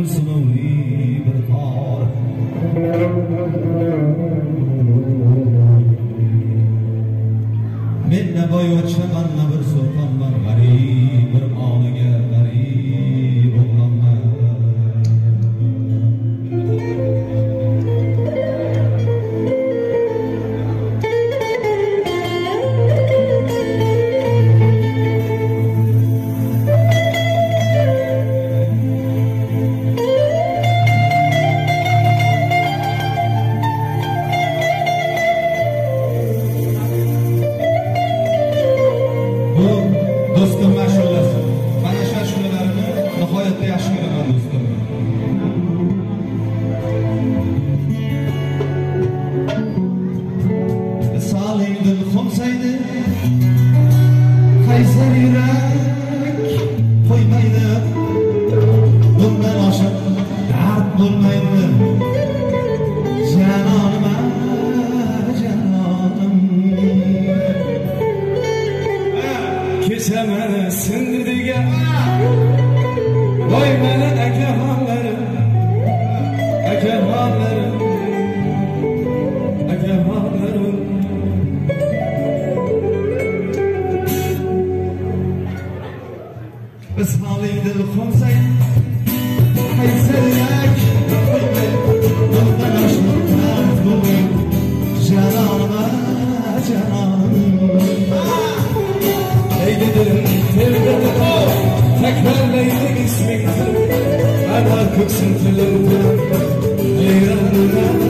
sunuvli bir qor. Men ne boyvacha manna bir sultonman, g'arib bir oniga g'arib o'g'lonman. Dostum mashulasi. Mana shu ashulalarini nihoyatda yaxshi ko'raman do'stim. Salingdil xumsaydi, qaysar yurak qo'ymaydi. Bundan oshiq dard bo'lmaydi. Janonim, janonim. Kecha meni sindi degan voy meni akaxonlarim, akaxonlarim, akaxonlarim. Biz halingdil xumsaydi, qaysar yurak qo'ymaydi. Bundan oshiq dard bo'lmaydi. Janonim, janonim. Leydi dilim tevdedi o, tekrarlaydı ismini. Ana köksün tilim tilim, leyla leyla.